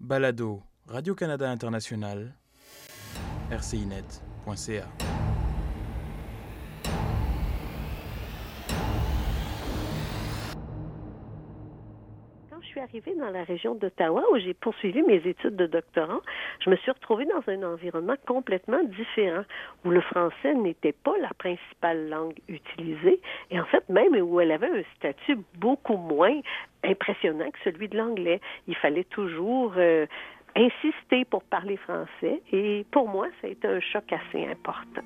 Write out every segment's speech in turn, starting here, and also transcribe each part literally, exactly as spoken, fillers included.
Balado, Radio-Canada International, r c i net point c a. Quand je suis arrivée dans la région d'Ottawa, où j'ai poursuivi mes études de doctorat, je me suis retrouvée dans un environnement complètement différent, où le français n'était pas la principale langue utilisée, et en fait, même où elle avait un statut beaucoup moins impressionnant que celui de l'anglais. Il fallait toujours euh, insister pour parler français, et pour moi, ça a été un choc assez important.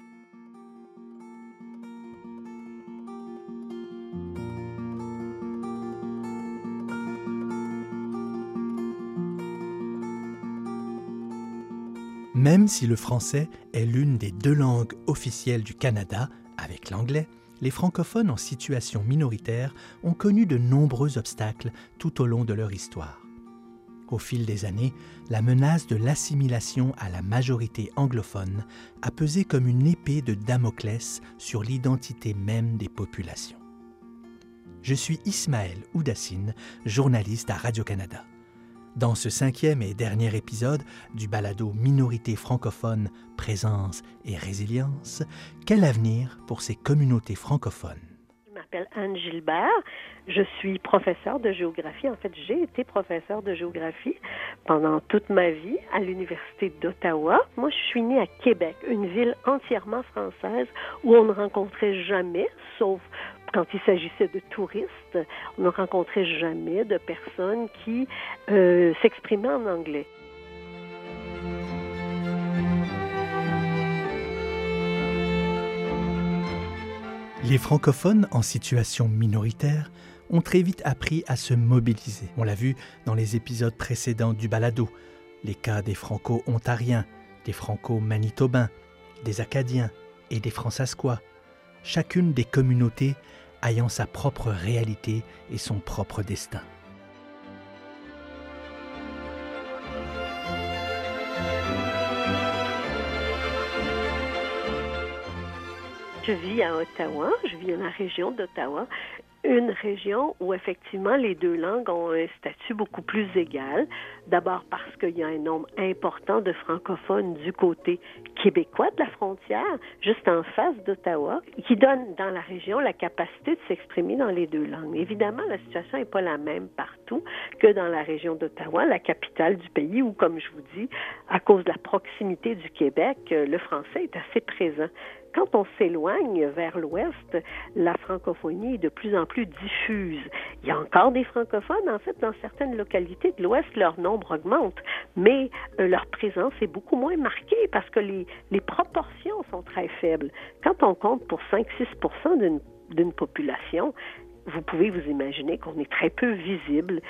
Même si le français est l'une des deux langues officielles du Canada, avec l'anglais, les francophones en situation minoritaire ont connu de nombreux obstacles tout au long de leur histoire. Au fil des années, la menace de l'assimilation à la majorité anglophone a pesé comme une épée de Damoclès sur l'identité même des populations. Je suis Ismaël Oudassine, journaliste à Radio-Canada. Dans ce cinquième et dernier épisode du balado Minorités francophones, présence et résilience, quel avenir pour ces communautés francophones? Je m'appelle Anne Gilbert, je suis professeure de géographie. En fait, j'ai été professeure de géographie pendant toute ma vie à l'Université d'Ottawa. Moi, je suis née à Québec, une ville entièrement française où on ne rencontrait jamais, sauf quand il s'agissait de touristes, on ne rencontrait jamais de personnes qui euh, s'exprimaient en anglais. Les francophones en situation minoritaire ont très vite appris à se mobiliser. On l'a vu dans les épisodes précédents du balado, les cas des franco-ontariens, des franco-manitobains, des acadiens et des fransaskois. Chacune des communautés ayant sa propre réalité et son propre destin. Je vis à Ottawa, je vis dans la région d'Ottawa, une région où effectivement les deux langues ont un statut beaucoup plus égal. D'abord parce qu'il y a un nombre important de francophones du côté québécois de la frontière, juste en face d'Ottawa, qui donne dans la région la capacité de s'exprimer dans les deux langues. Évidemment, la situation n'est pas la même partout que dans la région d'Ottawa, la capitale du pays, où, comme je vous dis, à cause de la proximité du Québec, le français est assez présent. Quand on s'éloigne vers l'ouest, la francophonie est de plus en plus diffuse. Il y a encore des francophones, en fait, dans certaines localités de l'ouest, leur nombre augmente, mais euh, leur présence est beaucoup moins marquée parce que les, les proportions sont très faibles. Quand on compte pour cinq à six pour cent d'une, d'une population, vous pouvez vous imaginer qu'on est très peu visible.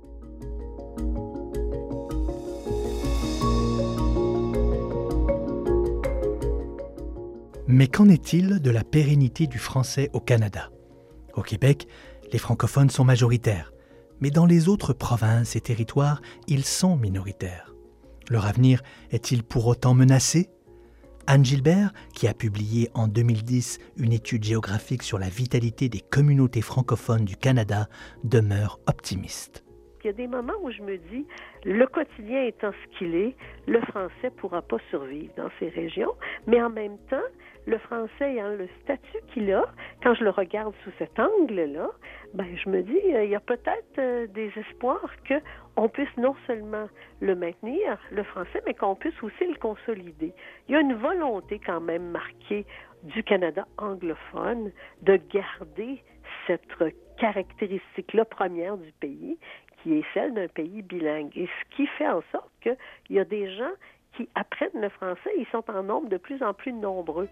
Mais qu'en est-il de la pérennité du français au Canada? Au Québec, les francophones sont majoritaires, mais dans les autres provinces et territoires, ils sont minoritaires. Leur avenir est-il pour autant menacé? Anne Gilbert, qui a publié en deux mille dix une étude géographique sur la vitalité des communautés francophones du Canada, demeure optimiste. Il y a des moments où je me dis, le quotidien étant ce qu'il est, le français ne pourra pas survivre dans ces régions, mais en même temps, le français ayant le statut qu'il a, quand je le regarde sous cet angle-là, ben, je me dis, il y a peut-être euh, des espoirs qu'on puisse non seulement le maintenir, le français, mais qu'on puisse aussi le consolider. Il y a une volonté quand même marquée du Canada anglophone de garder cette caractéristique-là première du pays, qui est celle d'un pays bilingue. Et ce qui fait en sorte qu'il y a des gens qui apprennent le français, ils sont en nombre de plus en plus nombreux.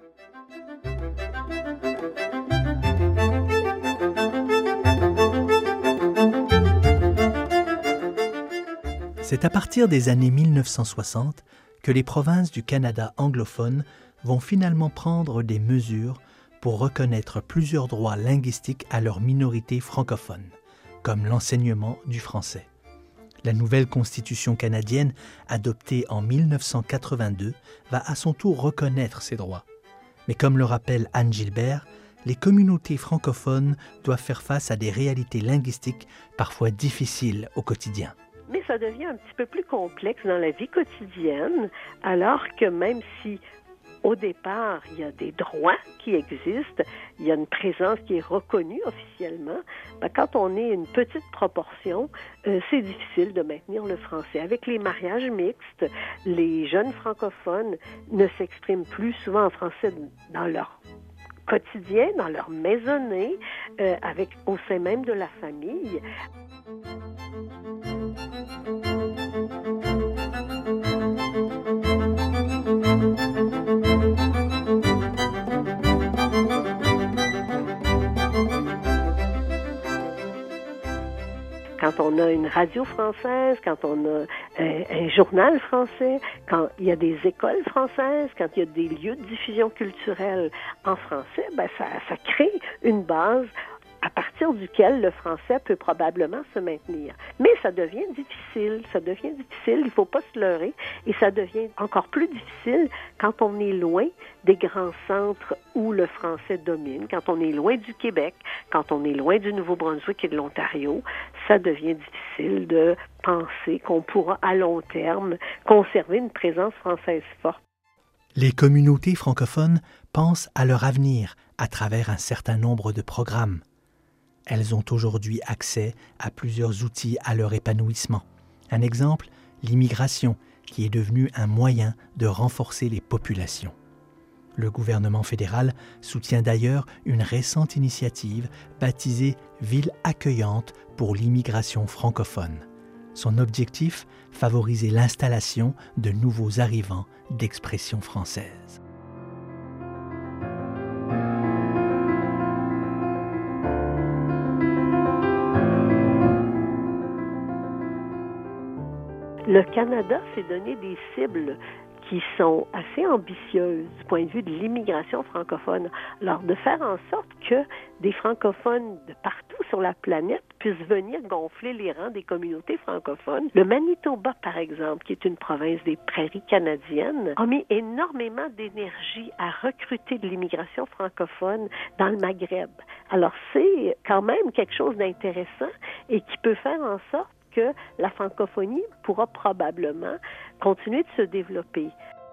C'est à partir des années mille neuf cent soixante que les provinces du Canada anglophone vont finalement prendre des mesures pour reconnaître plusieurs droits linguistiques à leur minorité francophone, comme l'enseignement du français. La nouvelle Constitution canadienne, adoptée en mille neuf cent quatre-vingt-deux, va à son tour reconnaître ces droits. Mais comme le rappelle Anne Gilbert, les communautés francophones doivent faire face à des réalités linguistiques parfois difficiles au quotidien. mais ça devient un petit peu plus complexe dans la vie quotidienne, alors que même si au départ, il y a des droits qui existent, il y a une présence qui est reconnue officiellement. Ben, quand on est une petite proportion, euh, c'est difficile de maintenir le français. Avec les mariages mixtes, les jeunes francophones ne s'expriment plus souvent en français dans leur quotidien, dans leur maisonnée, euh, avec au sein même de la famille. Quand on a une radio française, quand on a un, un journal français, quand il y a des écoles françaises, quand il y a des lieux de diffusion culturelle en français, ben ça, ça crée une base à partir duquel le français peut probablement se maintenir. Mais ça devient difficile, ça devient difficile, il ne faut pas se leurrer, et ça devient encore plus difficile quand on est loin des grands centres où le français domine, quand on est loin du Québec, quand on est loin du Nouveau-Brunswick et de l'Ontario, ça devient difficile de penser qu'on pourra à long terme conserver une présence française forte. Les communautés francophones pensent à leur avenir à travers un certain nombre de programmes. Elles ont aujourd'hui accès à plusieurs outils à leur épanouissement. Un exemple, l'immigration, qui est devenue un moyen de renforcer les populations. Le gouvernement fédéral soutient d'ailleurs une récente initiative baptisée « Ville accueillante pour l'immigration francophone ». Son objectif, favoriser l'installation de nouveaux arrivants d'expression française. Le Canada s'est donné des cibles qui sont assez ambitieuses du point de vue de l'immigration francophone. Alors, de faire en sorte que des francophones de partout sur la planète puissent venir gonfler les rangs des communautés francophones. Le Manitoba, par exemple, qui est une province des prairies canadiennes, a mis énormément d'énergie à recruter de l'immigration francophone dans le Maghreb. Alors, c'est quand même quelque chose d'intéressant et qui peut faire en sorte que la francophonie pourra probablement continuer de se développer.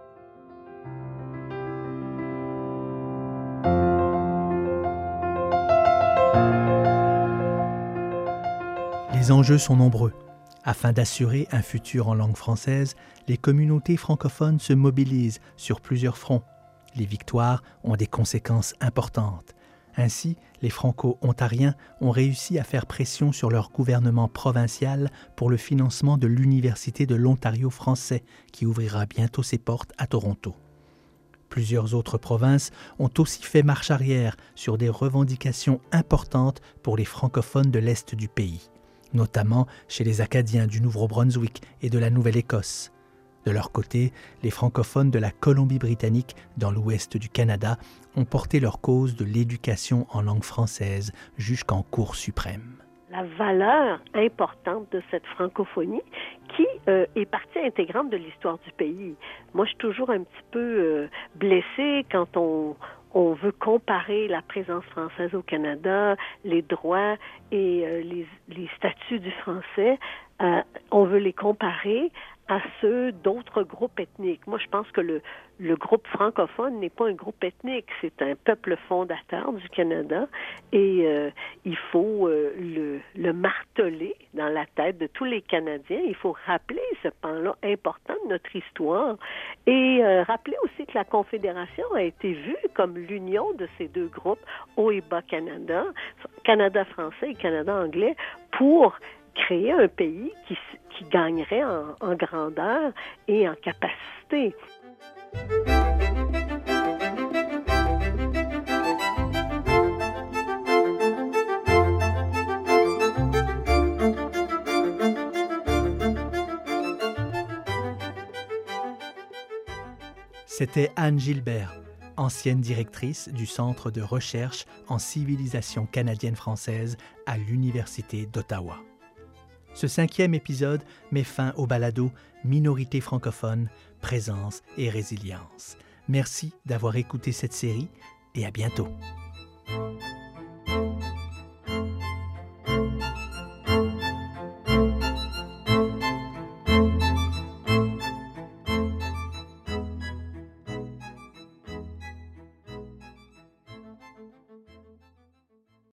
Les enjeux sont nombreux. Afin d'assurer un futur en langue française, les communautés francophones se mobilisent sur plusieurs fronts. Les victoires ont des conséquences importantes. Ainsi, les Franco-Ontariens ont réussi à faire pression sur leur gouvernement provincial pour le financement de l'Université de l'Ontario français, qui ouvrira bientôt ses portes à Toronto. Plusieurs autres provinces ont aussi fait marche arrière sur des revendications importantes pour les francophones de l'Est du pays, notamment chez les Acadiens du Nouveau-Brunswick et de la Nouvelle-Écosse. De leur côté, les francophones de la Colombie-Britannique, dans l'ouest du Canada, ont porté leur cause de l'éducation en langue française jusqu'en Cour suprême. La valeur importante de cette francophonie qui euh, est partie intégrante de l'histoire du pays. Moi, je suis toujours un petit peu euh, blessée quand on, on veut comparer la présence française au Canada, les droits et euh, les, les statuts du français. Euh, on veut les comparer à ceux d'autres groupes ethniques. Moi, je pense que le, le groupe francophone n'est pas un groupe ethnique, c'est un peuple fondateur du Canada et euh, il faut euh, le, le marteler dans la tête de tous les Canadiens. Il faut rappeler ce pan-là important de notre histoire et euh, rappeler aussi que la Confédération a été vue comme l'union de ces deux groupes, Haut et Bas Canada, Canada français et Canada anglais, pour créer un pays qui, qui gagnerait en, en grandeur et en capacité. C'était Anne Gilbert, ancienne directrice du Centre de recherche en civilisation canadienne-française à l'Université d'Ottawa. Ce cinquième épisode met fin au balado Minorités francophones, présence et résilience. Merci d'avoir écouté cette série et à bientôt.